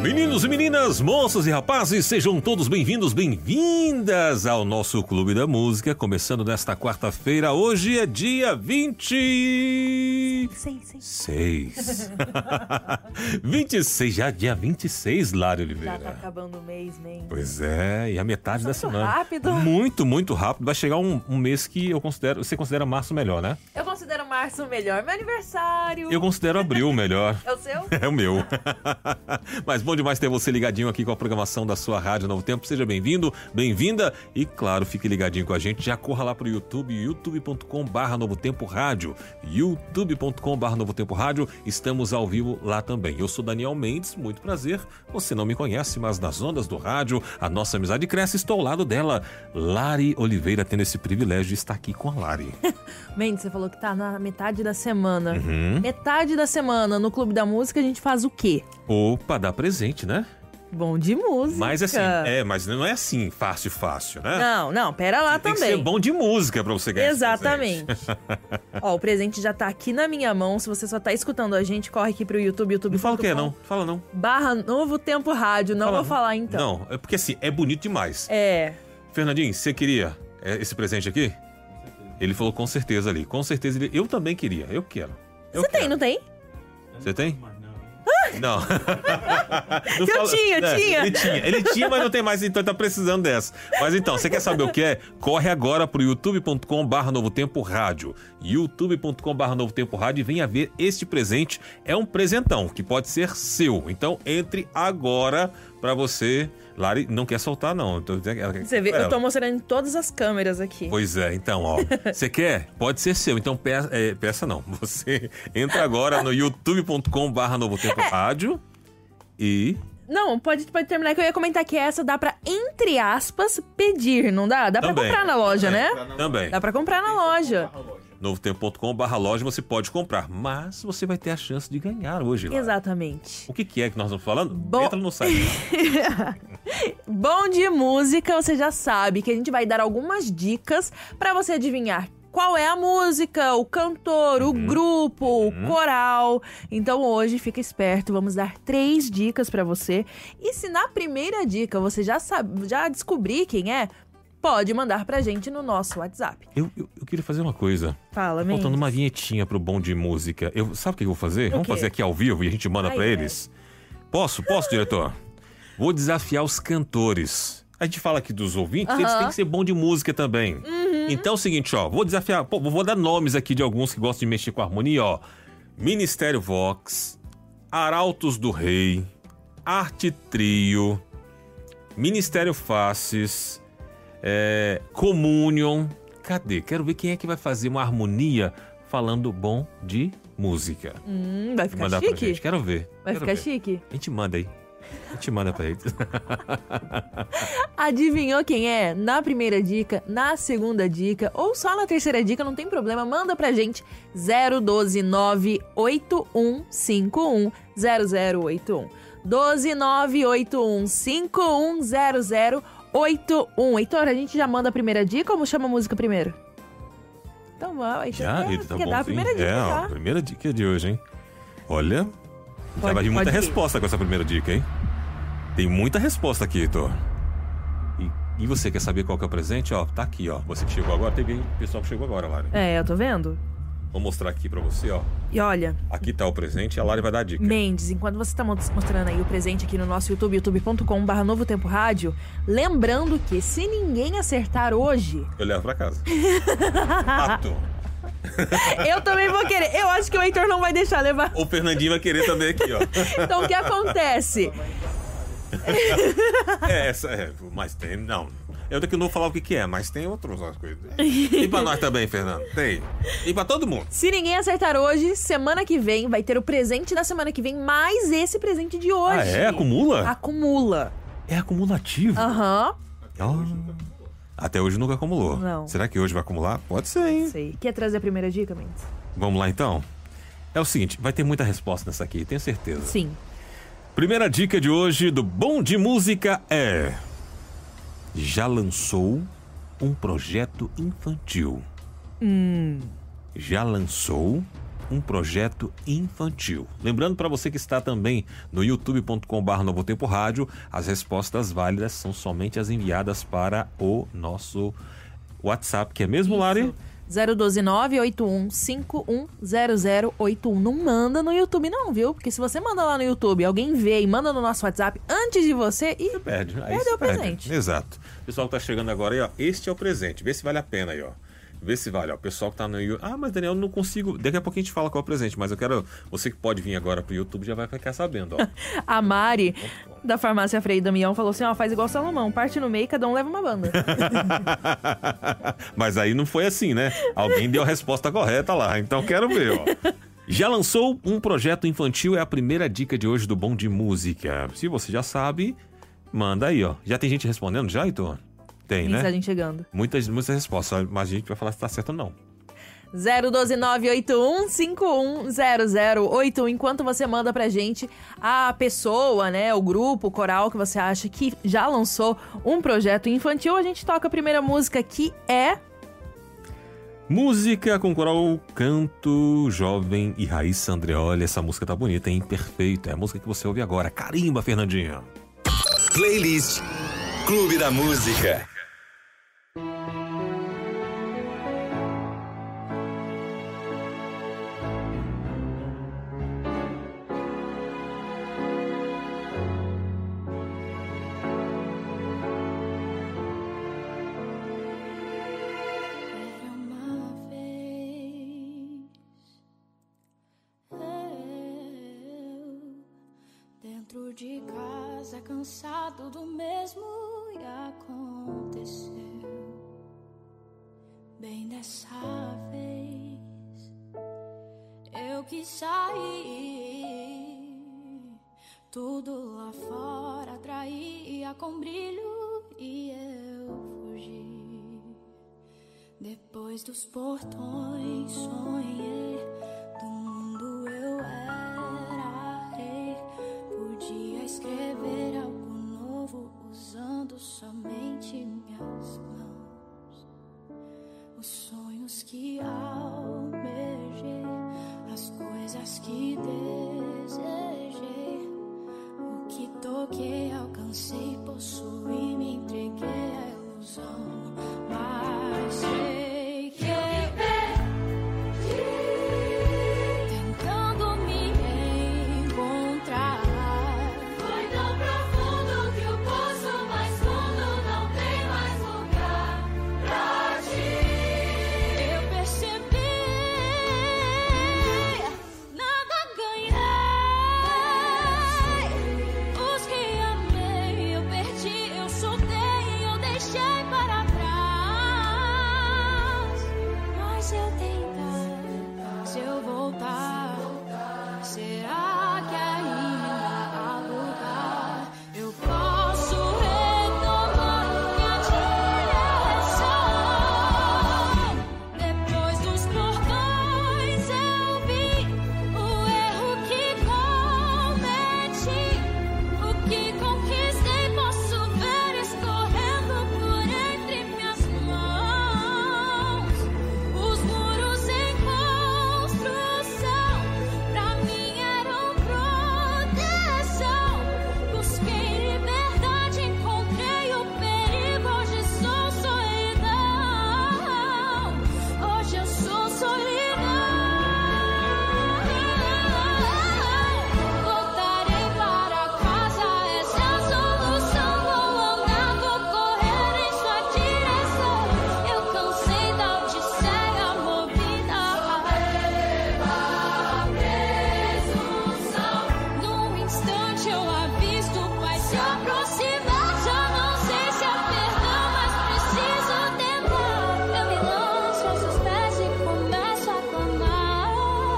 Meninos e meninas, moças e rapazes, sejam todos bem-vindos, bem-vindas ao nosso Clube da Música, começando nesta quarta-feira. Hoje é dia 26. 26, já dia 26, Lari Oliveira. Já tá acabando o mês, man. Pois é, e a metade da semana. Rápido. Muito rápido. Vai chegar um mês que você considera março melhor, né? Eu considero março o melhor, meu aniversário. Eu considero abril o melhor. É o seu? É o meu. Mas bom demais ter você ligadinho aqui com a programação da sua Rádio Novo Tempo. Seja bem-vindo, bem-vinda. E claro, fique ligadinho com a gente. Já corra lá pro YouTube, youtube.com/Novo Tempo Rádio. youtube.com/Novo Tempo Rádio. Estamos ao vivo lá também. Eu sou Daniel Mendes, muito prazer. Você não me conhece, mas nas ondas do rádio, a nossa amizade cresce. Estou ao lado dela, Lari Oliveira, tendo esse privilégio de estar aqui com a Lari. Mendes, você falou que tá na metade da semana. Metade da semana no Clube da Música a gente faz o quê? Opa, dá presente, né? Bom de música. Mas assim, mas não é assim fácil, né? Não, pera lá Tem também. que ser bom de música pra você ganhar Exatamente. esse presente. Ó, o presente já tá aqui na minha mão. Se você só tá escutando a gente, corre aqui pro YouTube. Não fala o que é, não. Fala não. /Novo Tempo Rádio. Não Fala vou falar então. Não, é porque assim, é bonito demais. É. Fernandinho, você queria esse presente aqui? Ele falou com certeza ali. Com certeza ele... Eu também queria. Eu quero. Você tem, não tem? Você tem? Não. Tinha. Ele tinha, mas não tem mais, então ele tá precisando dessa. Mas então, você quer saber o que é? Corre agora pro youtube.com/Novo Tempo Rádio. youtube.com/Novo Tempo Rádio e venha ver este presente. É um presentão que pode ser seu. Então entre agora pra você. Lari não quer soltar, não. Você vê, eu tô mostrando em todas as câmeras aqui. Pois é, então, ó. Você quer? Pode ser seu. Então peça não. Você entra agora no youtube.com/Novo Tempo Rádio e... Não, pode terminar que eu ia comentar que essa dá pra, entre aspas, pedir, não dá? Dá pra comprar na loja, né? Também. Dá pra comprar na loja. novotempo.com/loja você pode comprar, mas você vai ter a chance de ganhar hoje lá. Exatamente. O que é que nós estamos falando? Entra no site. Bom de música, você já sabe que a gente vai dar algumas dicas pra você adivinhar qual é a música, o cantor, o grupo, o coral. Então hoje, fica esperto, vamos dar 3 dicas pra você. E se na primeira dica você já descobrir quem é, pode mandar pra gente no nosso WhatsApp. Eu queria fazer uma coisa. Fala, Tá faltando uma vinhetinha pro Bom de Música. Sabe o que eu vou fazer? Vamos fazer aqui ao vivo e a gente manda pra eles? Posso, diretor? Vou desafiar os cantores. A gente fala aqui dos ouvintes, eles têm que ser bom de música também. Então é o seguinte, ó, vou desafiar, vou dar nomes aqui de alguns que gostam de mexer com a harmonia, ó. Ministério Vox, Arautos do Rei, Arte Trio, Ministério Faces, Communion. Cadê? Quero ver quem é que vai fazer uma harmonia falando bom de música. Vai ficar Mandar chique? pra gente, quero ver. Vai ficar chique? A gente manda aí. A gente manda pra eles. Adivinhou quem é? Na primeira dica, na segunda dica ou só na terceira dica, não tem problema, manda pra gente 012 98151 0081 12 981 51 0081. Heitor, a gente já manda a primeira dica ou chama a música primeiro? Então vai, já, tá bom, dar a primeira dica, ó, a primeira dica de hoje, hein? Olha, já vai vir muita resposta com essa primeira dica, hein? Tem muita resposta aqui, Heitor. E você quer saber qual que é o presente? Ó, tá aqui, ó. Você que chegou agora, teve pessoal que chegou agora, Lari. Eu tô vendo. Vou mostrar aqui pra você, ó. E olha... Aqui tá o presente e a Lari vai dar a dica. Mendes, enquanto você tá mostrando aí o presente aqui no nosso YouTube, youtube.com/Novo Tempo Rádio, lembrando que se ninguém acertar hoje... Eu levo pra casa. Fato. Eu também vou querer. Eu acho que o Heitor não vai deixar levar. O Fernandinho vai querer também aqui, ó. Então o que acontece? Mas tem, não. Eu daqui não vou falar o que é, mas tem outras coisas. E pra nós também, Fernando? Tem. E pra todo mundo. Se ninguém acertar hoje, semana que vem vai ter o presente da semana que vem, mais esse presente de hoje. Ah, é? Acumula? Acumula. É acumulativo? Até hoje nunca acumulou. Não. Será que hoje vai acumular? Pode ser, hein? Sei. Quer trazer a primeira dica, Mendes? Vamos lá, então? É o seguinte, vai ter muita resposta nessa aqui, tenho certeza. Sim. Primeira dica de hoje do Bom de Música é... Já lançou um projeto infantil. Já lançou um projeto infantil. Lembrando para você que está também no youtube.com/Novo Tempo Rádio, as respostas válidas são somente as enviadas para o nosso WhatsApp, que é mesmo, Lari? 012-981-510081. Não manda no YouTube não, viu? Porque se você manda lá no YouTube, alguém vê e manda no nosso WhatsApp antes de você e você perde. Perdeu o presente. Exato. Pessoal que tá chegando agora aí, ó, este é o presente. Vê se vale a pena aí, ó. Vê se vale, ó. O pessoal que tá no YouTube. Ah, mas Daniel, eu não consigo. Daqui a pouco a gente fala qual é o presente, mas eu quero. Você que pode vir agora pro YouTube já vai ficar sabendo, ó. A Mari, da farmácia Frei Damião, falou assim: ó, faz igual Salomão, parte no meio e cada um leva uma banda. Mas aí não foi assim, né? Alguém deu a resposta correta lá, então quero ver, ó. Já lançou um projeto infantil, é a primeira dica de hoje do Bom de Música. Se você já sabe, manda aí, ó. Já tem gente respondendo já, Heitor? Tem, né? Mensagem chegando. Muitas respostas, mas a gente vai falar se tá certo ou não. 012-981-510081. Enquanto você manda pra gente a pessoa, né, o grupo, o coral que você acha que já lançou um projeto infantil, a gente toca a primeira música, que é... Música com coral Canto Jovem e Raíssa Andreoli. Essa música tá bonita, hein? Perfeita. É a música que você ouve agora. Carimba, Fernandinha. Playlist Clube da Música. Dentro de casa, cansado do mesmo e aconteceu. Bem dessa vez, eu quis sair. Tudo lá fora atraía com brilho e eu fugi. Depois dos portões sonhei, do mundo eu era rei. Podia escrever algo novo usando somente minhas mãos. Os sonhos que almejei, as coisas que desejei, o que toquei, alcancei, possuí, me entreguei à ilusão. Mas sei que eu me perdi, tentando me encontrar. Foi tão profundo que o poço mais fundo não tem mais lugar pra ti. Eu percebi, nada ganhei. Os que amei eu perdi, eu soltei, eu deixei para trás. Mas se eu tentar, se eu voltar, será que ainda há lugar? Eu posso retomar minha direção. Depois dos portões eu vi o erro que cometi, o que conquistei, posso ver escorrendo por entre minhas mãos. Os muros em construção pra mim eram proteção. Busquei liberdade, encontrei o perigo. Hoje sou solidão. Hoje eu sou solidão. Voltarei para casa, essa é a solução. Vou andar, vou correr em sua direção. Eu cansei da odisseia movida pela presunção. Num instante eu avisto o Pai se aproximar. Já não sei se é perdão, mas preciso tentar. Eu me lanço aos seus pés e começo a clamar.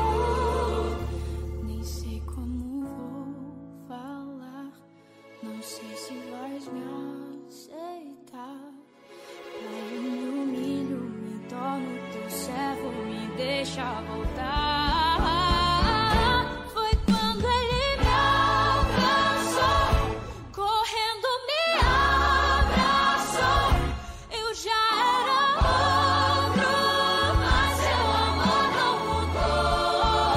Nem sei como vou falar, não sei se vais me aceitar. Pai, eu me humilho, me torno teu servo, me deixa voltar. Foi quando ele me alcançou, correndo me abraçou. Eu já era outro, mas seu amor não mudou.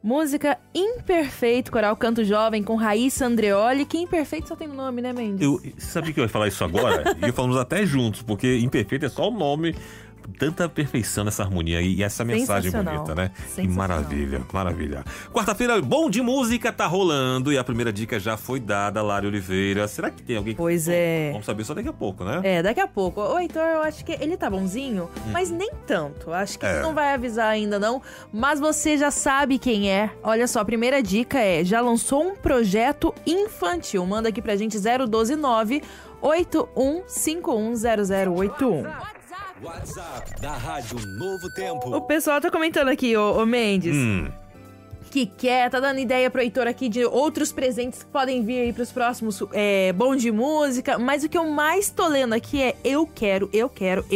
Música Imperfeito, coral Canto Jovem com Raíssa Andreoli. Que Imperfeito só tem um nome, né, Mendes? Sabe que eu ia falar isso agora? E falamos até juntos, porque Imperfeito é só o nome. Tanta perfeição nessa harmonia e essa mensagem bonita, né? Que maravilha, maravilha. Quarta-feira, Bom de Música tá rolando e a primeira dica já foi dada, Lari Oliveira. Será que tem alguém que... Pois é. Vamos saber só daqui a pouco, né? Daqui a pouco. Ô, Heitor, eu acho que ele tá bonzinho, mas nem tanto. Acho que não vai avisar ainda, não. Mas você já sabe quem é. Olha só, a primeira dica já lançou um projeto infantil. Manda aqui pra gente 0129 81510081. WhatsApp da Rádio Novo Tempo. O pessoal tá comentando aqui, ô Mendes, que tá dando ideia pro Heitor aqui de outros presentes que podem vir aí pros próximos Bom de Música, mas o que eu mais tô lendo aqui é eu quero. Tá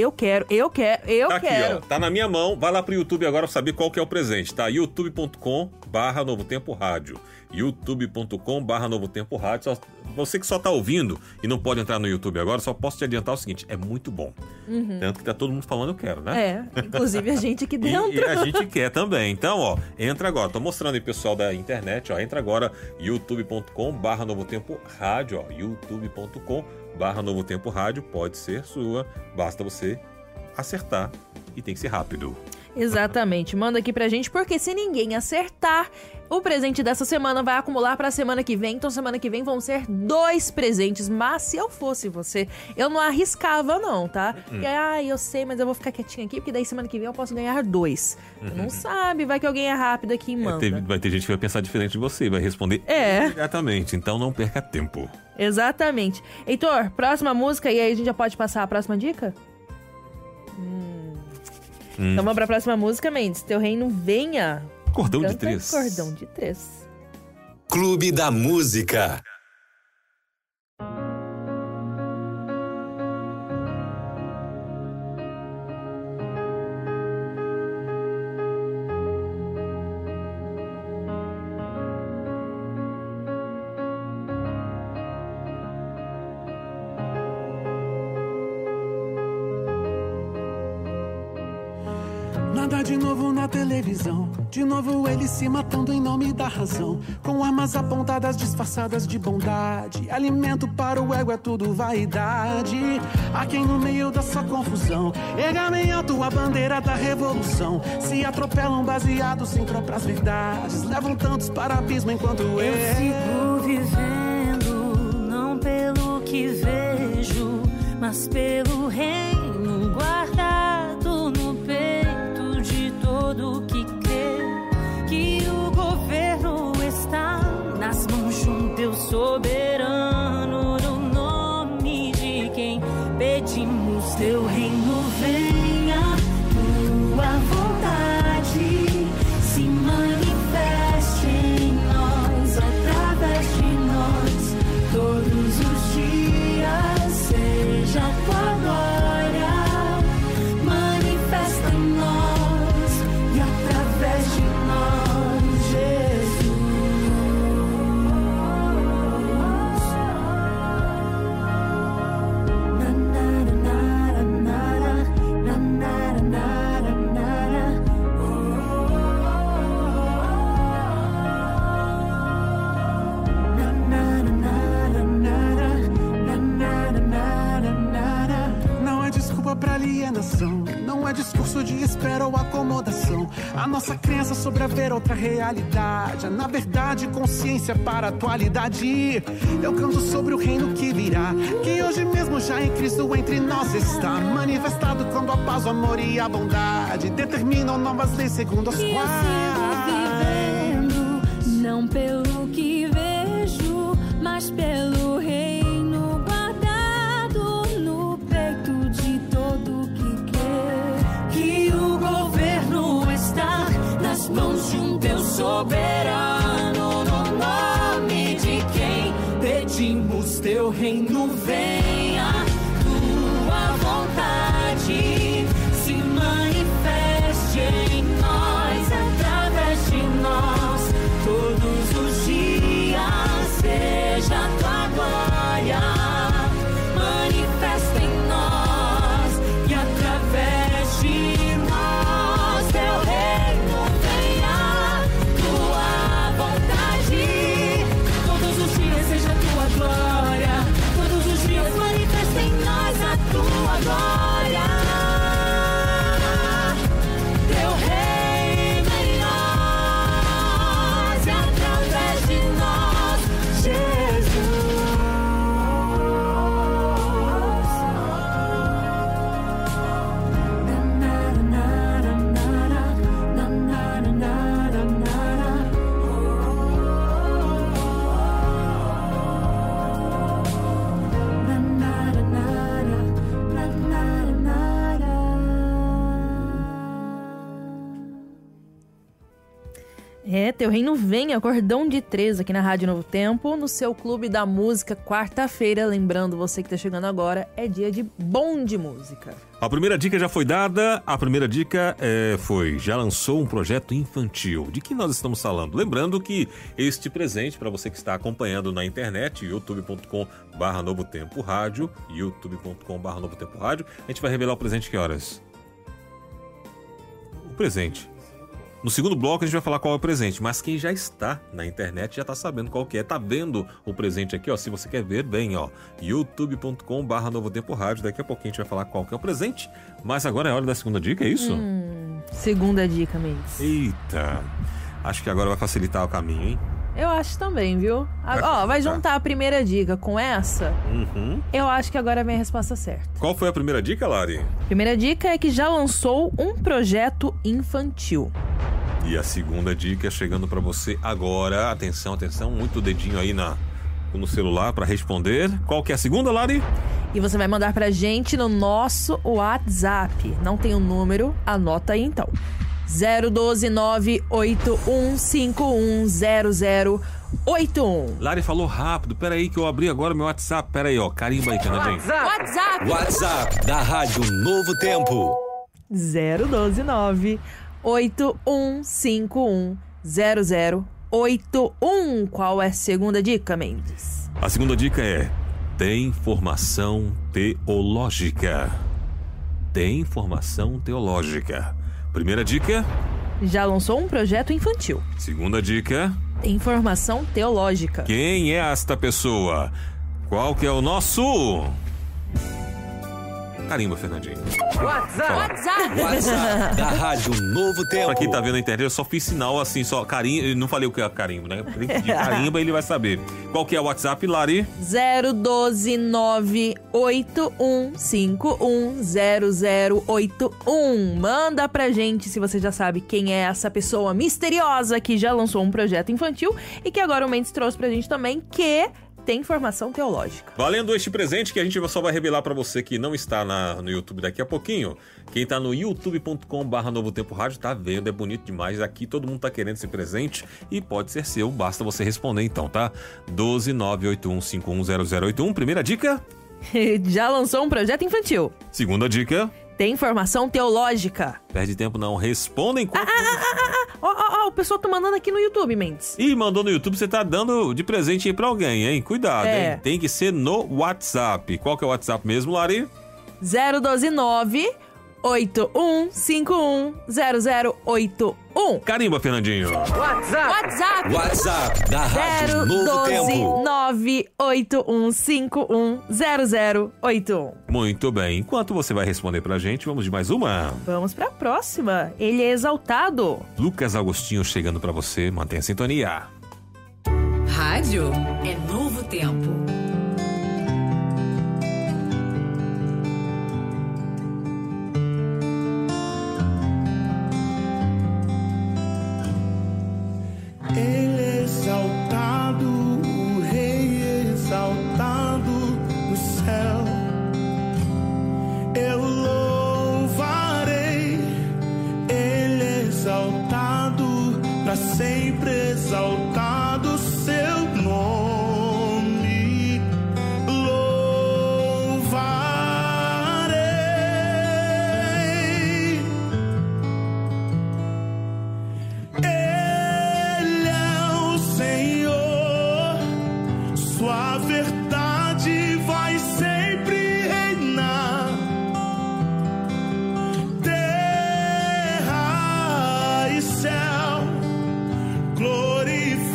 aqui, ó, tá na minha mão, vai lá pro YouTube agora pra saber qual que é o presente, tá? youtube.com/Novo Tempo Rádio, youtube.com/Novo Tempo Rádio. Você que só tá ouvindo e não pode entrar no YouTube agora, só posso te adiantar o seguinte, é muito bom. Tanto que tá todo mundo falando eu quero, né? Inclusive a gente aqui dentro. E a gente quer também. Então, ó, entra agora. Tô mostrando aí, pessoal da internet, ó, entra agora, youtube.com/Novo Tempo Rádio, ó, youtube.com/Novo Tempo Rádio, pode ser sua, basta você acertar e tem que ser rápido. Exatamente, manda aqui pra gente, porque se ninguém acertar, o presente dessa semana vai acumular pra semana que vem. Então semana que vem vão ser 2 presentes, mas se eu fosse você, eu não arriscava não, tá? Eu sei, mas eu vou ficar quietinha aqui, porque daí semana que vem eu posso ganhar 2. Não sabe, vai que alguém é rápido aqui e manda. Vai ter gente que vai pensar diferente de você, vai responder imediatamente, então não perca tempo. Exatamente. Heitor, próxima música, e aí a gente já pode passar a próxima dica? Então vamos pra próxima música, Mendes. Teu Reino Venha. Cordão de 3. Cordão de 3. Clube da Música. Nada de novo na televisão, de novo eles se matando em nome da razão, com armas apontadas disfarçadas de bondade. Alimento para o ego é tudo vaidade. Há quem no meio dessa confusão erga bem alto a bandeira da revolução. Se atropelam baseados em próprias verdades, levam tantos para abismo enquanto eu sigo vivendo, não pelo que vejo, mas pelo reino guardado no peito de todo que crê, que o governo está nas mãos de um Deus soberano. No nome de quem pedimos, teu reino venha, tua vontade se manifeste em nós, através de nós, todos os dias. Seja tua glória manifesta em nós e através de nós, Jesus. Não é desculpa pra alienação, não é discurso de espera ou acomodação. A nossa crença sobre haver outra realidade é, na verdade, consciência para a atualidade. Eu canto sobre o reino que virá, que hoje mesmo já em Cristo entre nós está, manifestado quando a paz, o amor e a bondade determinam novas leis segundo as quais eu sigo vivendo, não pelo que vejo, mas pelo reino guardado no peito de todo que crê, que o governo está nas mãos de um Deus soberano. No nome de quem pedimos, teu reino venha, tua vontade se manifeste em nós, através de nós, todos os dias. Seja tua glória manifesta em nós e através de nós, teu reino venha, tua glória. Teu reino em nós e através de nós, Teu reino vem, Cordão de Três aqui na Rádio Novo Tempo, no seu Clube da Música, quarta-feira. Lembrando você que tá chegando agora, é dia de Bom de Música. A primeira dica já foi dada. A primeira dica já lançou um projeto infantil. De que nós estamos falando? Lembrando que este presente, para você que está acompanhando na internet, youtube.com/Novo Tempo Rádio, youtube.com/Novo Tempo Rádio, a gente vai revelar o presente que horas? O presente. No segundo bloco a gente vai falar qual é o presente, mas quem já está na internet já está sabendo qual que é, tá vendo o presente aqui, ó. Se você quer ver, bem, ó, youtube.com/Novo Tempo Rádio. Daqui a pouquinho a gente vai falar qual que é o presente, mas agora é hora da segunda dica, é isso? Segunda dica, Mendes. Eita, acho que agora vai facilitar o caminho, hein? Eu acho também, viu? Vai juntar a primeira dica com essa. Eu acho que agora vem a resposta certa. Qual foi a primeira dica, Lari? Primeira dica é que já lançou um projeto infantil. E a segunda dica chegando pra você agora. Atenção, atenção, muito dedinho aí no celular pra responder. Qual que é a segunda, Lari? E você vai mandar pra gente no nosso WhatsApp. Não tem o número, anota aí então. 012-981510081. Lari falou rápido. Pera aí que eu abri agora meu WhatsApp. Pera aí, ó. Carimba aí, Canadinho. WhatsApp da Rádio Novo Tempo. 012-981510081. Qual é a segunda dica, Mendes? A segunda dica é: tem formação teológica. Tem formação teológica. Primeira dica: já lançou um projeto infantil. segunda dica: tem formação teológica. quem é esta pessoa? Qual que é o nosso... Carimba, Fernandinho. WhatsApp da Rádio Novo Tempo. Pra quem tá vendo na internet, eu só fiz sinal assim, só carimbo. Eu não falei o que é carimbo, né? De carimba ele vai saber. Qual que é o WhatsApp, Lari? 012-981510081. Manda pra gente se você já sabe quem é essa pessoa misteriosa que já lançou um projeto infantil e que agora o Mendes trouxe pra gente também, que tem formação teológica. Valendo este presente que a gente só vai revelar pra você que não está no YouTube daqui a pouquinho. Quem tá no youtube.com/Novo Tempo Rádio tá vendo, é bonito demais. Aqui todo mundo tá querendo esse presente e pode ser seu, basta você responder então, tá? 12981510081. Primeira dica: já lançou um projeto infantil. segunda dica: tem formação teológica. perde tempo não, responda enquanto... O pessoal tá mandando aqui no YouTube, Mendes. E mandou no YouTube, você tá dando de presente aí pra alguém, hein? Cuidado, hein? Tem que ser no WhatsApp. Qual que é o WhatsApp mesmo, Lari? 012-981510081. Carimba, Fernandinho. WhatsApp da Rádio Novo Tempo. 012-981510081. Muito bem. Enquanto você vai responder pra gente, vamos de mais uma. Vamos pra próxima. Ele é exaltado. Lucas Agostinho chegando pra você. Mantenha a sintonia. Rádio é Novo Tempo. Ele exaltado, o Rei exaltado no céu. Eu louvarei, Ele exaltado, pra sempre exaltado seu nome. Louvarei. Sua verdade vai sempre reinar. Terra e céu glorificam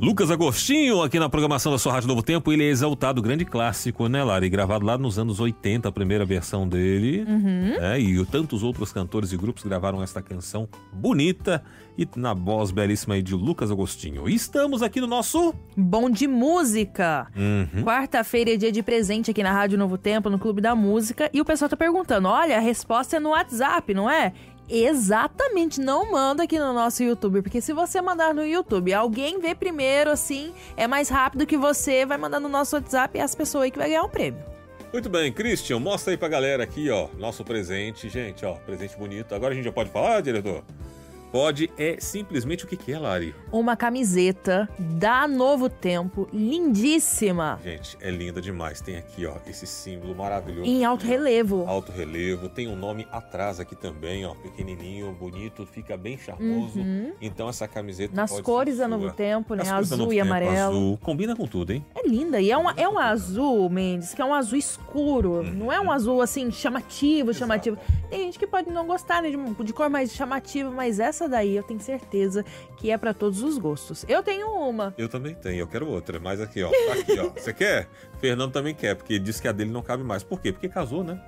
Lucas Agostinho, aqui na programação da sua Rádio Novo Tempo. Ele é exaltado, grande clássico, né, Lari? Gravado lá nos anos 80, a primeira versão dele. E tantos outros cantores e grupos gravaram esta canção bonita e na voz belíssima aí de Lucas Agostinho. E estamos aqui no nosso... Bom de Música. Quarta-feira é dia de presente aqui na Rádio Novo Tempo, no Clube da Música. E o pessoal tá perguntando, olha, a resposta é no WhatsApp, não é? Exatamente, não manda aqui no nosso YouTube, porque se você mandar no YouTube, alguém vê primeiro, assim, é mais rápido que você vai mandar no nosso WhatsApp e as pessoas aí que vai ganhar um prêmio. Muito bem, Christian, mostra aí pra galera aqui, ó, nosso presente, gente, ó, presente bonito. Agora a gente já pode falar, diretor? Pode, é simplesmente o que é, Lari? Uma camiseta da Novo Tempo, lindíssima. Gente, é linda demais. Tem aqui, ó, esse símbolo maravilhoso. Em alto relevo. Alto relevo. Tem um nome atrás aqui também, ó, pequenininho, bonito, fica bem charmoso. Então essa camiseta nas pode cores ser da Novo Tempo, né? Nas cores da Azul Novo e Tempo, amarelo. Azul. Combina com tudo, hein? É linda. E é um azul, Mendes, que é um azul escuro. Não é um azul, assim, chamativo. Tem gente que pode não gostar, né, de cor mais chamativa, mas essa daí eu tenho certeza que é pra todos os gostos. Eu tenho uma. Eu também tenho, eu quero outra. Mas aqui, ó. Tá aqui, ó. Você quer? Fernando também quer, porque disse que a dele não cabe mais. Por quê? Porque casou, né?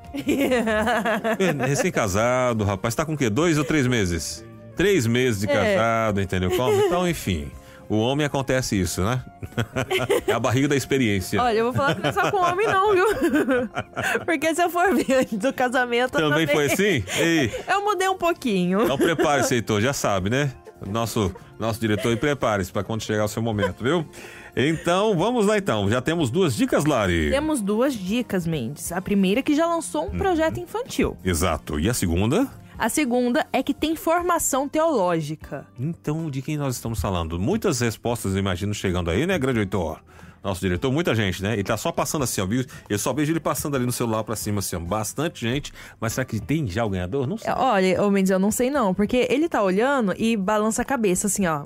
Recém-casado, rapaz. Tá com o quê? 2 ou 3 meses? 3 meses de casado, entendeu como? Então, enfim. O homem acontece isso, né? É a barriga da experiência. Olha, eu vou falar que não é só com homem não, viu? Porque se eu for ver antes do casamento... Também foi assim? Ei. Eu mudei um pouquinho. Então prepare-se, Heitor, já sabe, né? Nosso diretor, e prepare-se para quando chegar o seu momento, viu? Então, vamos lá então. Já temos 2 dicas, Lari? Temos 2 dicas, Mendes. A primeira é que já lançou um projeto infantil. Exato. E a segunda? A segunda é que tem formação teológica. Então, de quem nós estamos falando? Muitas respostas, eu imagino, chegando aí, né, grande Heitor? Nosso diretor, muita gente, né? Ele tá só passando assim, ó, viu? Eu só vejo ele passando ali no celular pra cima, assim, ó. Bastante gente. Mas será que tem já o ganhador? Não sei. Olha, ô Mendes, eu não sei não. Porque ele tá olhando e balança a cabeça, assim, ó.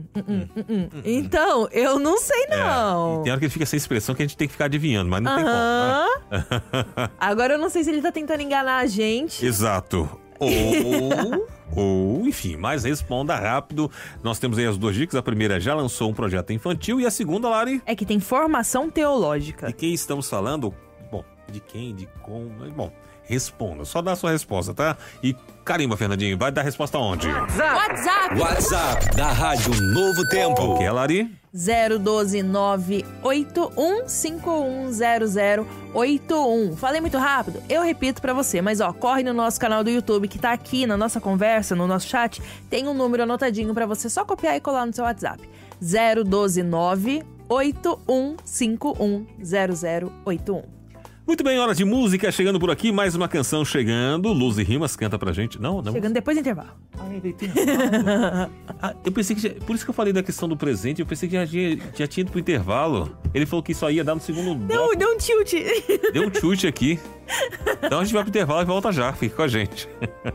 Então, eu não sei não. E tem hora que ele fica sem expressão que a gente tem que ficar adivinhando, mas não tem como, né? Agora eu não sei se ele tá tentando enganar a gente. Exato. Ou, enfim, mas responda rápido. Nós temos aí as 2 dicas. A primeira já lançou um projeto infantil e a segunda, Lari? É que tem formação teológica. De quem estamos falando? Bom, de quem, de como... Bom, responda. Só dá a sua resposta, tá? E carimba, Fernandinho. Vai dar a resposta onde? WhatsApp da Rádio Novo Tempo. Qual que é, Lari? 012-981-510081. Falei muito rápido? Eu repito pra você, mas ó, corre no nosso canal do YouTube que tá aqui na nossa conversa, no nosso chat, tem um número anotadinho pra você só copiar e colar no seu WhatsApp. 012-981-510081. Muito bem, hora de música chegando por aqui, mais uma canção chegando. Luz e Rimas canta pra gente. Não. Chegando depois do intervalo. Eu pensei que por isso que eu falei da questão do presente, eu pensei que já tinha ido pro intervalo. Ele falou que só ia dar no segundo bloco. Deu um tilt. Deu um chute aqui. Então a gente vai pro intervalo e volta já. Fique com a gente.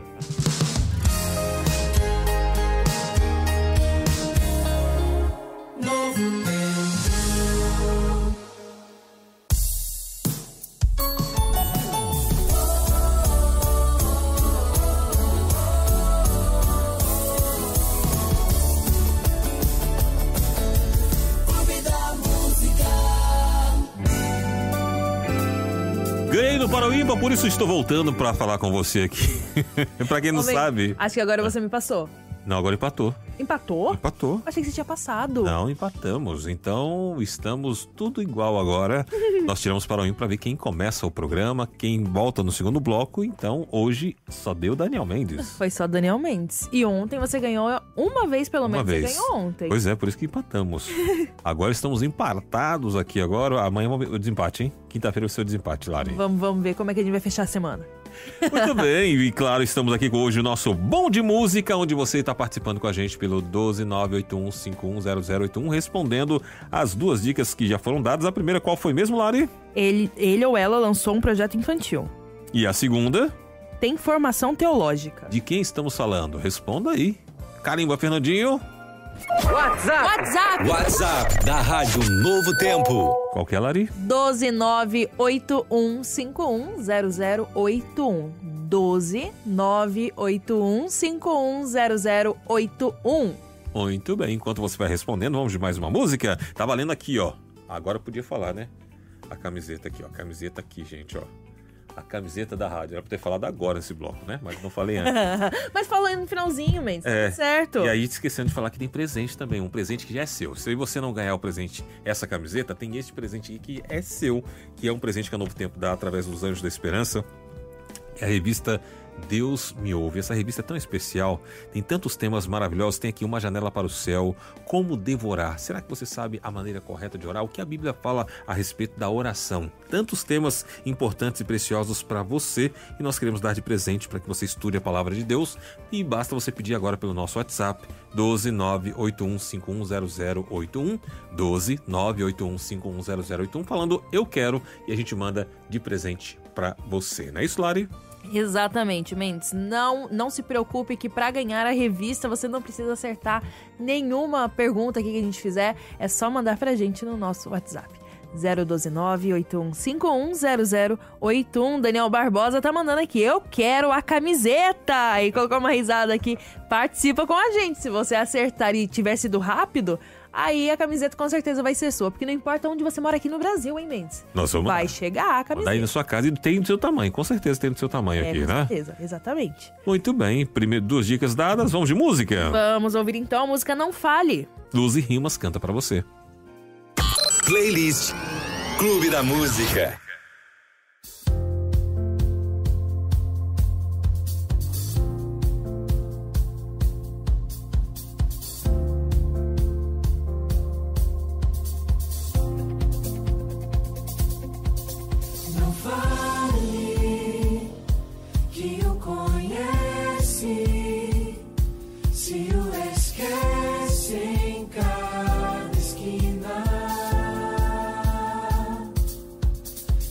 Ganhei no Paraíba, por isso estou voltando pra falar com você aqui. Pra quem não sabe. Acho que agora você me passou. Não, agora empatou. Empatou? Empatou. Achei que você tinha passado. Não, empatamos. Então, estamos tudo igual agora. Nós tiramos para o ímpar para ver quem começa o programa, quem volta no segundo bloco. Então, hoje só deu Daniel Mendes. Foi só Daniel Mendes. E ontem você ganhou uma vez, pelo menos. Você ganhou ontem. Pois é, por isso que empatamos. Agora estamos empatados aqui agora. Amanhã o desempate, hein? Quinta-feira vai ser o desempate, Lari. Vamos ver como é que a gente vai fechar a semana. Muito bem, e claro, estamos aqui com hoje o nosso Bom de Música, onde você está participando com a gente pelo 12981510081, respondendo as 2 dicas que já foram dadas. A primeira, qual foi mesmo, Lari? Ele ou ela lançou um projeto infantil. E a segunda? Tem formação teológica. De quem estamos falando? Responda aí. Carimba, Fernandinho. WhatsApp da Rádio Novo Tempo. Qual que é, Lari? 12981510081. 12981510081. Muito bem, enquanto você vai respondendo, vamos de mais uma música. Tá valendo aqui, ó. Agora eu podia falar, né? A camiseta aqui, ó. A camiseta aqui, gente, ó. A camiseta da rádio. Era pra ter falado agora esse bloco, né? Mas não falei antes. Mas falou no finalzinho, Mendes. Tá certo. E aí, esquecendo de falar que tem presente também. Um presente que já é seu. Se você não ganhar o presente, essa camiseta, tem este presente aqui que é seu. Que é um presente que a Novo Tempo dá através dos Anjos da Esperança. É a revista Deus Me Ouve. Essa revista é tão especial, tem tantos temas maravilhosos. Tem aqui Uma Janela para o Céu, Como Devorar. Será que você sabe a maneira correta de orar? O que a Bíblia fala a respeito da oração? Tantos temas importantes e preciosos para você, e nós queremos dar de presente para que você estude a palavra de Deus. E basta você pedir agora pelo nosso WhatsApp 12981510081, 12981510081, falando eu quero, e a gente manda de presente para você. Não é isso, Lari? Exatamente, Mendes. Não se preocupe que para ganhar a revista você não precisa acertar nenhuma pergunta aqui que a gente fizer. É só mandar pra gente no nosso WhatsApp. 012-981510081. Daniel Barbosa tá mandando aqui, eu quero a camiseta! E colocou uma risada aqui. Participa com a gente. Se você acertar e tiver sido rápido, aí a camiseta com certeza vai ser sua. Porque não importa onde você mora aqui no Brasil, hein, Mendes? Vai chegar a camiseta. Daí na sua casa e tem do seu tamanho. Com certeza tem do seu tamanho aqui, né? Com certeza, exatamente. Muito bem. Primeiro, 2 dicas dadas. Vamos de música? Vamos ouvir então a música Não Fale. Luz e Rimas canta pra você. Playlist Clube da Música. Não fale que o conhece, se o esquece em cada esquina.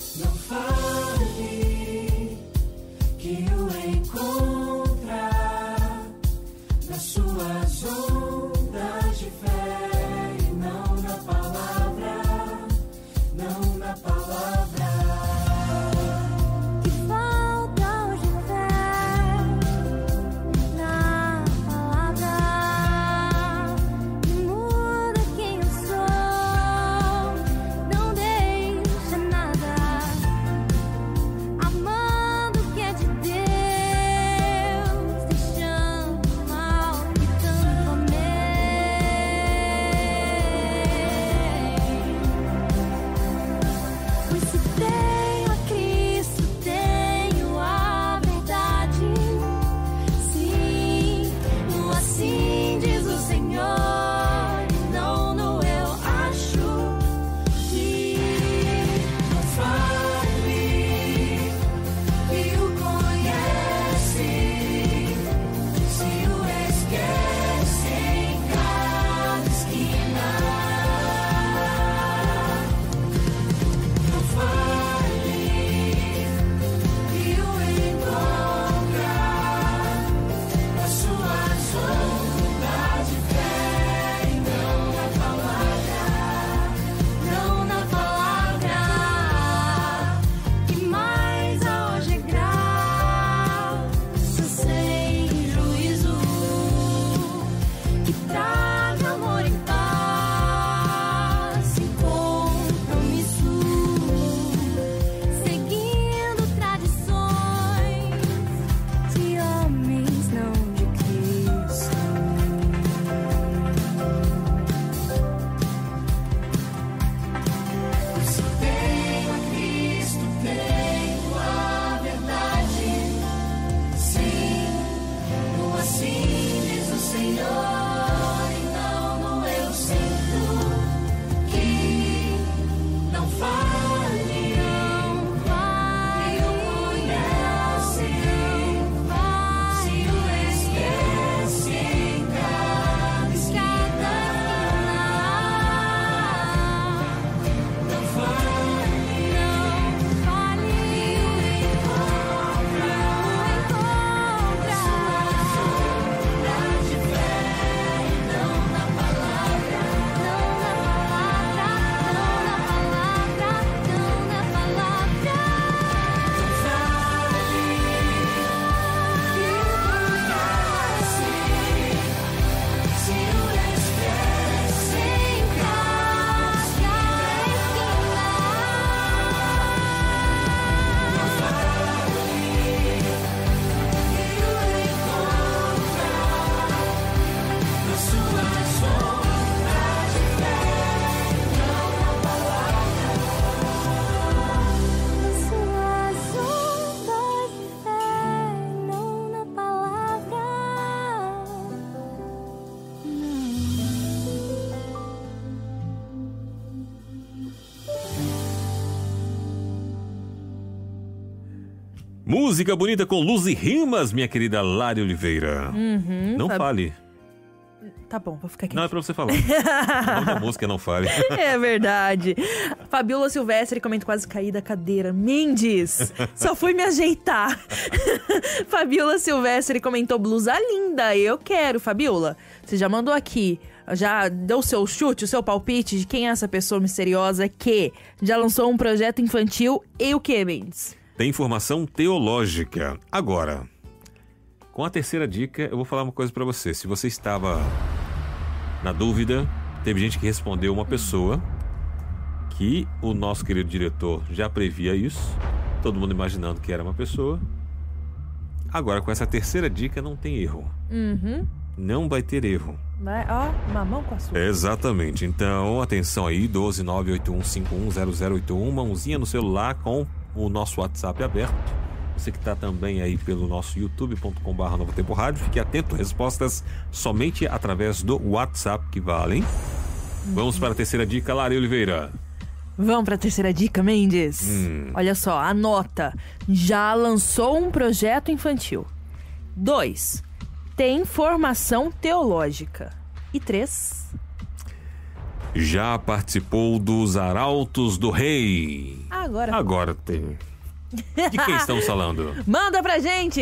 Música bonita com luz e rimas, minha querida Lari Oliveira. Não fale. Tá bom, vou ficar aqui. Não, é pra você falar. O nome da música não fale. É verdade. Fabiola Silvestre comenta quase caí da cadeira. Mendes, só fui me ajeitar. Fabiola Silvestre comentou blusa linda. Eu quero, Fabiola. Você já mandou aqui, já deu o seu chute, o seu palpite de quem é essa pessoa misteriosa que já lançou um projeto infantil e o que, Mendes? Tem informação teológica. Agora, com a terceira dica, eu vou falar uma coisa pra você. Se você estava na dúvida, teve gente que respondeu uma pessoa que o nosso querido diretor já previa isso. Todo mundo imaginando que era uma pessoa. Agora, com essa terceira dica, não tem erro. Não vai ter erro. Vai, ó, mamão com açúcar. Exatamente. Então, atenção aí, 12981510081, mãozinha no celular com o nosso WhatsApp aberto. Você que está também aí pelo nosso youtube.com/Novo Tempo Rádio, fique atento, respostas somente através do WhatsApp que valem. Vamos para a terceira dica, Lari Oliveira. Vamos para a terceira dica, Mendes. Olha só, anota. Já lançou um projeto infantil. 2. Tem formação teológica. E 3. Já participou dos Arautos do Rei. Agora tem. De quem estamos falando? Manda pra gente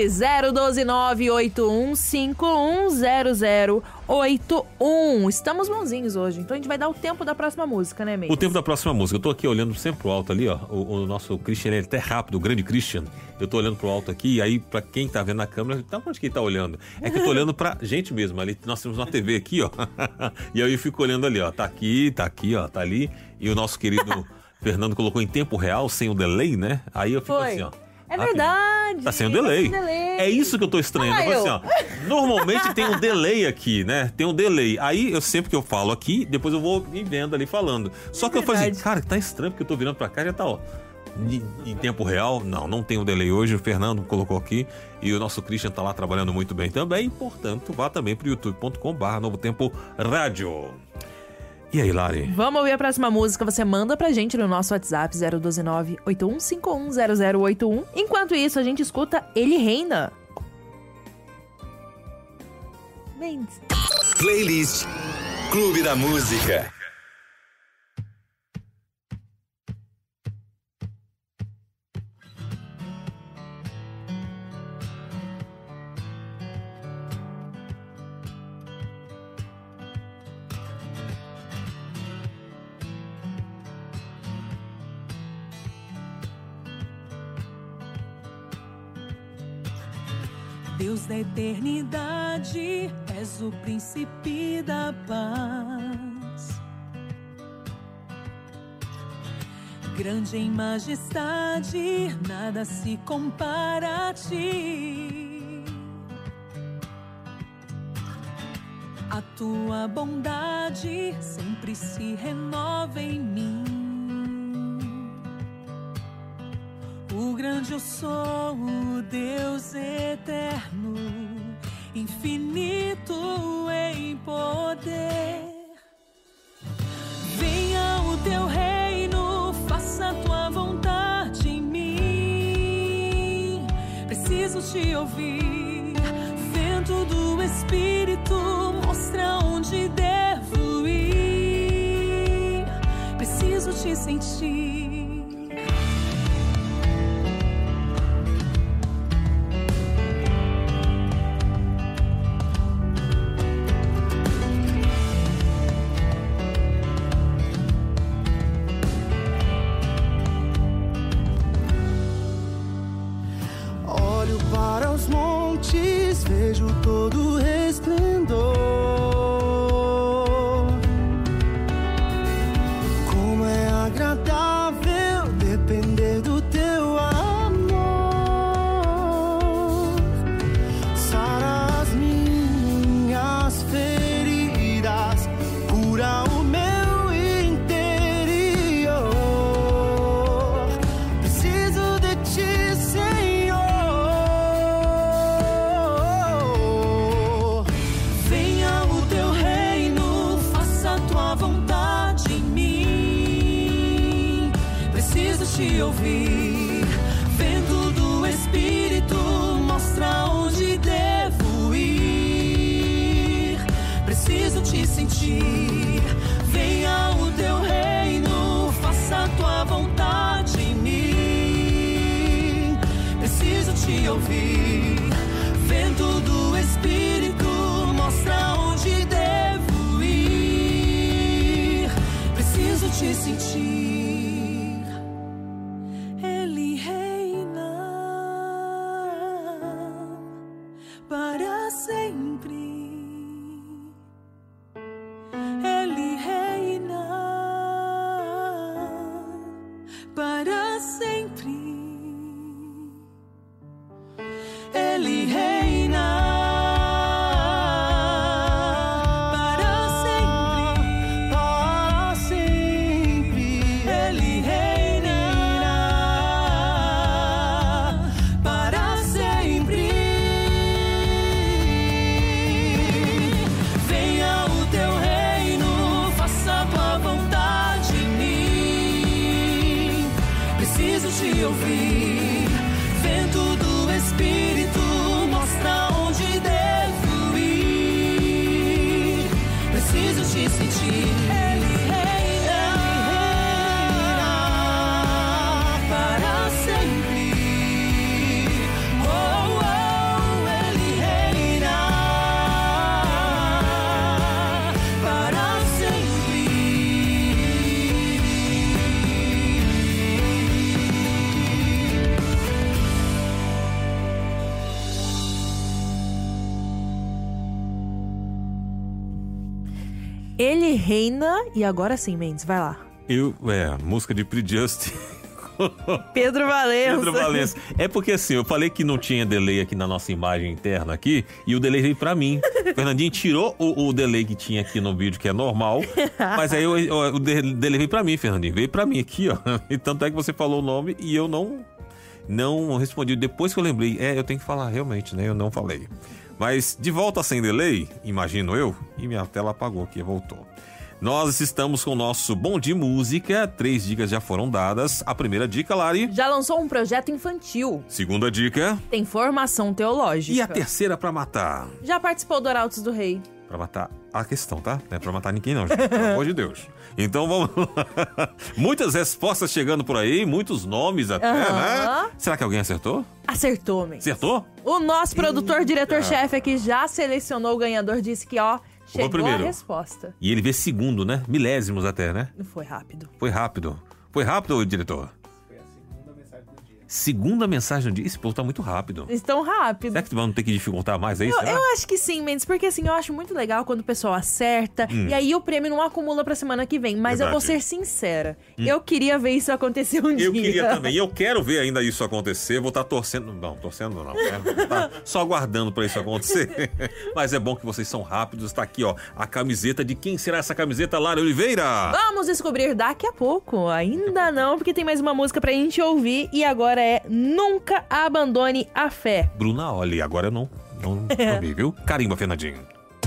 012-981510081. Estamos bonzinhos hoje, então a gente vai dar o tempo da próxima música, né, Mendes? O tempo da próxima música. Eu tô aqui olhando sempre pro alto ali, ó. O nosso Christian, ele é até rápido, o grande Christian. Eu tô olhando pro alto aqui, e aí pra quem tá vendo na câmera, tá onde que ele tá olhando? É que eu tô olhando pra gente mesmo. Ali nós temos uma TV aqui, ó. E aí eu fico olhando ali, ó. Tá aqui, ó, tá ali. E o nosso querido Fernando colocou em tempo real, sem o delay, né? Aí eu fico assim, ó. É verdade. Tá sem o delay. É isso que eu tô estranhando. Assim, ó, normalmente tem um delay aqui, né? Tem um delay. Aí, sempre que eu falo aqui, depois eu vou me vendo ali falando. Só que eu falei assim, cara, tá estranho, porque eu tô virando pra cá, já tá, ó. Em tempo real, não tem um delay hoje. O Fernando colocou aqui. E o nosso Christian tá lá trabalhando muito bem também. Portanto, vá também pro youtube.com/Novo Tempo Rádio. E aí, Lari? Vamos ouvir a próxima música. Você manda pra gente no nosso WhatsApp 012-981510081. Enquanto isso, a gente escuta Ele Reina. Mendes. Playlist Clube da Música. Deus da eternidade, és o príncipe da paz. Grande em majestade, nada se compara a ti. A tua bondade sempre se renova em mim. O grande eu sou, o Deus eterno, infinito em poder. Venha o teu reino, faça a tua vontade em mim. Preciso te ouvir, vento do Espírito, mostra onde devo ir. Preciso te sentir. Vejo todo o resplendor. Como é agradável depender do teu amor. Sara as minhas feridas, cura o meu interior. Preciso de ti, Senhor. Te ouvir, vento do Espírito. Espírito mostra onde devo ir. Preciso te sentir. Venha o teu reino, faça a tua vontade em mim. Preciso te ouvir. Vento do Espírito mostra onde devo ir. Preciso te sentir. Ele reina para sempre. Ele reina para sempre. Ele reina para sempre, para sempre. Ele reina para sempre. Venha o teu reino, faça a tua vontade em mim. Preciso te ouvir. Vento do Espírito mostra onde devo ir. Preciso te sentir. Ele reina para sempre. Oh, oh, ele reina para sempre. Ele reina, e agora sim, Mendes, vai lá. Música de Pre-Just. Pedro Valença. Pedro Valença. É porque assim, eu falei que não tinha delay aqui na nossa imagem interna aqui, e o delay veio pra mim. O Fernandinho tirou o delay que tinha aqui no vídeo, que é normal, mas aí o delay veio pra mim, Fernandinho. Veio pra mim aqui, ó. E tanto é que você falou o nome e eu não respondi. Depois que eu lembrei, eu tenho que falar realmente, né? Eu não falei. Mas de volta sem delay, imagino eu, e minha tela apagou aqui, voltou. Nós estamos com o nosso Bom de Música, 3 dicas já foram dadas. A primeira dica, Lari. Já lançou um projeto infantil. Segunda dica. Tem formação teológica. E a terceira pra matar? Já participou do Arautos do Rei. Pra matar a questão, tá? Não é pra matar ninguém não, gente. Pelo amor de Deus. Então vamos lá. Muitas respostas chegando por aí, muitos nomes até, né? Será que alguém acertou? Acertou, Mendes. Acertou? O nosso produtor, diretor-chefe aqui já selecionou o ganhador, disse que, chegou primeiro. A resposta. E ele vê segundo, né? Milésimos até, né? Não foi rápido. Foi rápido. Foi rápido, diretor? Foi a segunda mensagem do dia. Segunda mensagem do dia? Esse povo tá muito rápido. Estão rápido. Será que vamos ter que dificultar mais aí? Eu acho que sim, Mendes, porque assim, eu acho muito legal quando o pessoal acerta e aí o prêmio não acumula pra semana que vem. Mas Verdade. eu vou ser sincera, eu queria ver isso acontecer um dia. Eu queria também. E eu quero ver ainda isso acontecer. Vou estar torcendo. Não, torcendo não. Vou estar só aguardando pra isso acontecer. Mas é bom que vocês são rápidos. Está aqui, ó, a camiseta. De quem será essa camiseta, Lara Oliveira? Vamos descobrir daqui a pouco. Ainda não, porque tem mais uma música pra gente ouvir. E agora é Nunca Abandone a Fé. Bruna, olha, agora eu não vi, viu? Carimba, Fernandinho.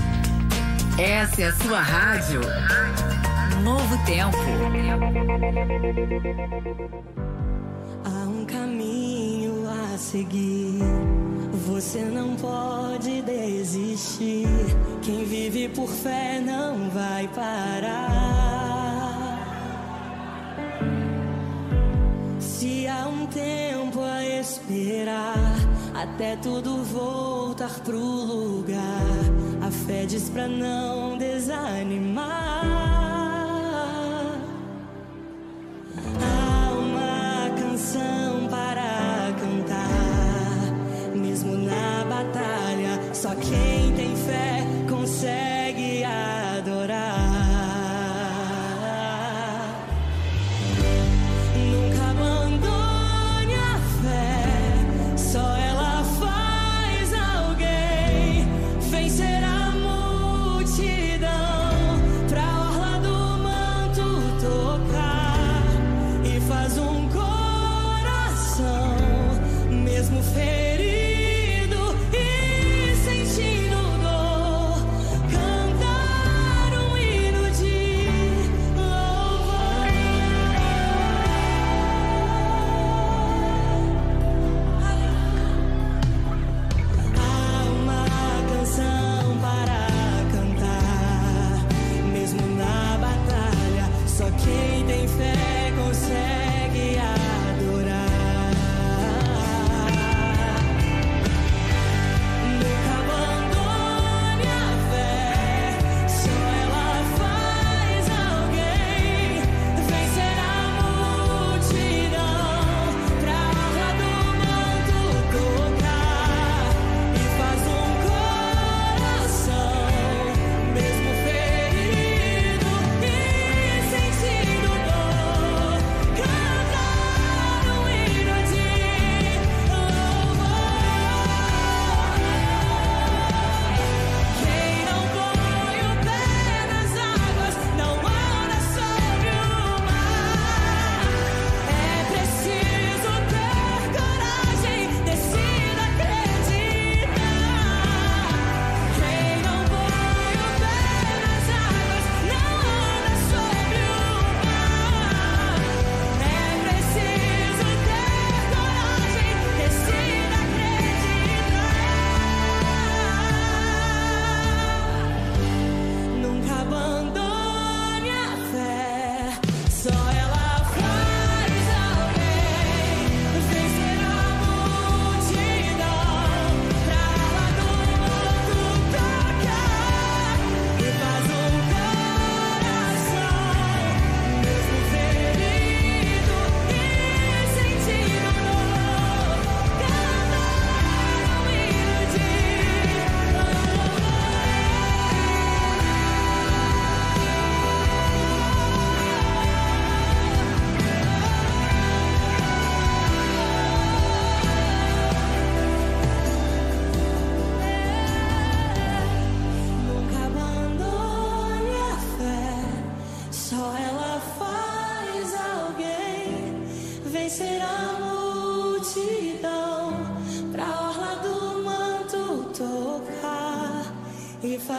Essa é a sua rádio. Novo Tempo. Há um caminho a seguir. Você não pode desistir. Quem vive por fé não vai parar. Se há um tempo a esperar, até tudo voltar pro lugar, a fé diz pra não desanimar. Há uma canção para cantar, mesmo na batalha, só quem tem fé consegue adorar. Nunca abandone a fé, só ela faz alguém vencer a multidão pra orla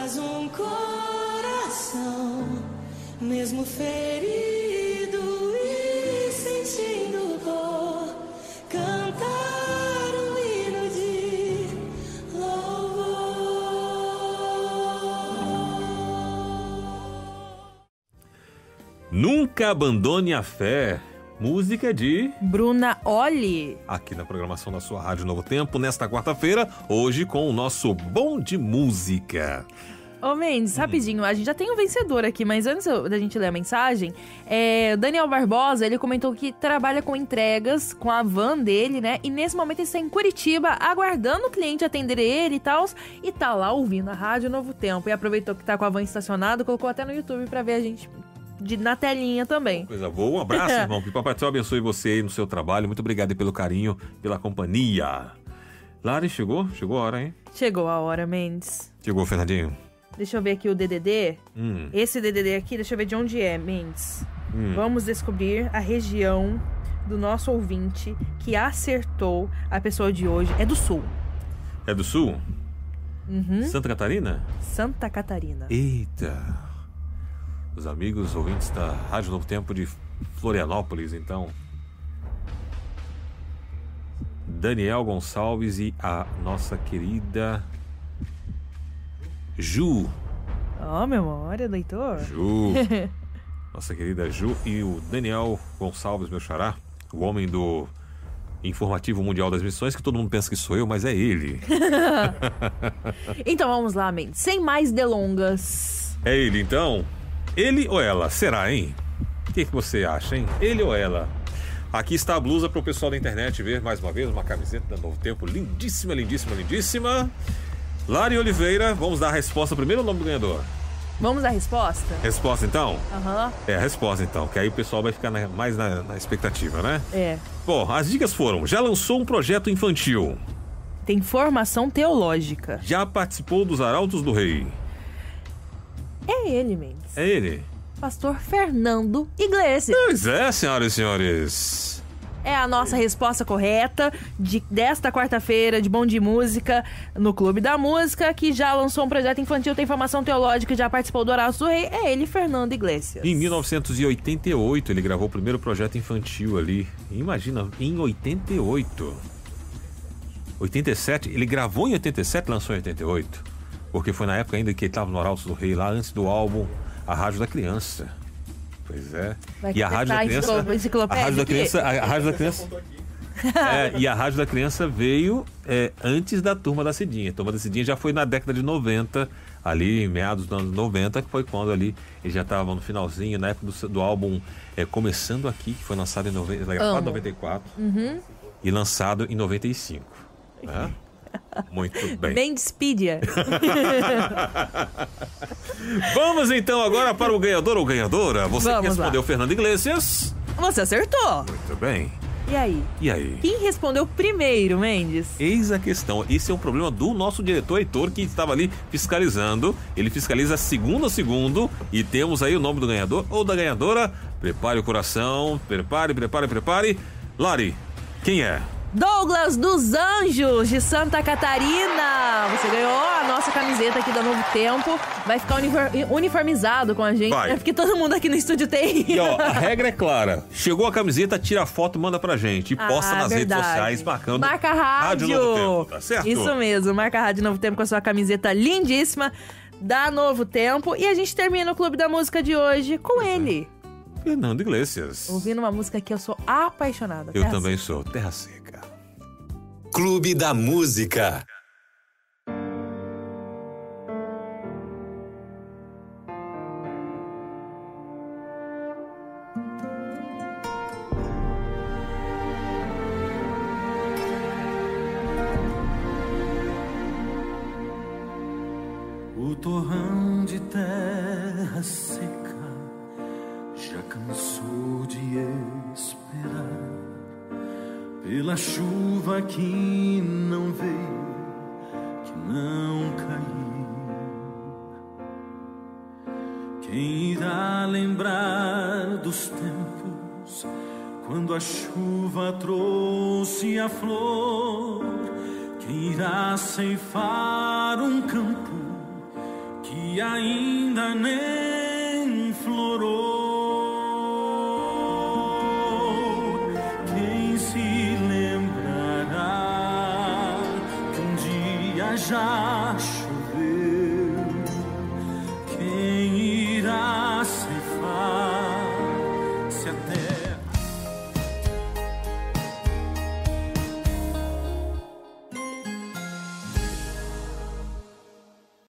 faz um coração, mesmo ferido e sentindo dor, cantar um hino de louvor. Nunca abandone a fé. Música de Bruna Olli. Aqui na programação da sua Rádio Novo Tempo, nesta quarta-feira, hoje com o nosso Bom de Música. Ô Mendes, rapidinho, a gente já tem um vencedor aqui, mas antes da gente ler a mensagem, o Daniel Barbosa, ele comentou que trabalha com entregas, com a van dele, né? E nesse momento ele está em Curitiba, aguardando o cliente atender ele e tal, e tá lá ouvindo a Rádio Novo Tempo. E aproveitou que tá com a van estacionada, colocou até no YouTube pra ver a gente na telinha também. Coisa boa, um abraço, irmão. Que o Papai do Céu abençoe você aí no seu trabalho. Muito obrigado aí pelo carinho, pela companhia. Lari, chegou? Chegou a hora, hein? Chegou a hora, Mendes. Chegou, Fernandinho. Deixa eu ver aqui o DDD. Esse DDD aqui, deixa eu ver de onde é, Mendes. Vamos descobrir a região do nosso ouvinte que acertou a pessoa de hoje. É do Sul. É do Sul? Santa Catarina? Santa Catarina. Eita. Os amigos ouvintes da Rádio Novo Tempo de Florianópolis, então. Daniel Gonçalves e a nossa querida Ju. Ó, memória, leitor. Ju. Nossa querida Ju e o Daniel Gonçalves, meu xará, o homem do Informativo Mundial das Missões, que todo mundo pensa que sou eu, mas é ele. Então vamos lá, Mendes. Sem mais delongas. É ele, então? Ele ou ela? Será, hein? O que você acha, hein? Ele ou ela? Aqui está a blusa para o pessoal da internet ver mais uma vez, uma camiseta da Novo Tempo, lindíssima, lindíssima, lindíssima. Lari Oliveira, vamos dar a resposta primeiro ou o nome do ganhador? Vamos à resposta? Resposta, então? É a resposta, então, que aí o pessoal vai ficar mais na expectativa, né? É. Bom, as dicas foram: já lançou um projeto infantil. Tem formação teológica. Já participou dos Arautos do Rei. É ele, Mendes. É ele? Pastor Fernando Iglesias. Pois é, senhoras e senhores. É a nossa resposta correta desta quarta-feira de Bom de Música no Clube da Música, que já lançou um projeto infantil, tem formação teológica, já participou do Arautos do Rei. É ele, Fernando Iglesias. Em 1988 ele gravou o primeiro projeto infantil ali. Imagina, em 88. 87, ele gravou em 87 e lançou em 88. Porque foi na época ainda que ele estava no Arautos do Rei, lá antes do álbum A Rádio da Criança. Pois é. E a Rádio da Criança... A Rádio da Criança... e a Rádio da Criança veio antes da Turma da Cidinha. A Turma da Cidinha já foi na década de 90, ali em meados dos anos 90, que foi quando ali eles já estavam no finalzinho, na época do álbum Começando Aqui, que foi lançado em 94 e lançado em 95. Né? Muito bem. Mendespídia. Vamos então agora para o ganhador ou ganhadora. Você que respondeu lá. Fernando Iglesias. Você acertou. Muito bem. E aí? Quem respondeu primeiro, Mendes? Eis a questão. Esse é um problema do nosso diretor Heitor, que estava ali fiscalizando. Ele fiscaliza segundo a segundo. E temos aí o nome do ganhador ou da ganhadora. Prepare o coração. Prepare. Lari, quem é? Douglas dos Anjos, de Santa Catarina. Você ganhou a nossa camiseta aqui da Novo Tempo. Vai ficar uniformizado com a gente. Vai. É porque todo mundo aqui no estúdio tem. E ó, a regra é clara. Chegou a camiseta, tira a foto, manda pra gente. E posta nas redes sociais, marcando. Marca a Rádio Novo Tempo, tá certo? Isso mesmo, marca a Rádio Novo Tempo com a sua camiseta lindíssima da Novo Tempo. E a gente termina o Clube da Música de hoje com ele. Fernando Iglesias. Ouvindo uma música que eu sou apaixonada. Eu também sou. Terra Seca. Clube da Música. O torrão de terra seca já cansou de esperar pela chuva que não veio, que não caiu. Quem irá lembrar dos tempos quando a chuva trouxe a flor? Quem irá ceifar um campo que que ainda nem florou. Quem se lembrará que um dia já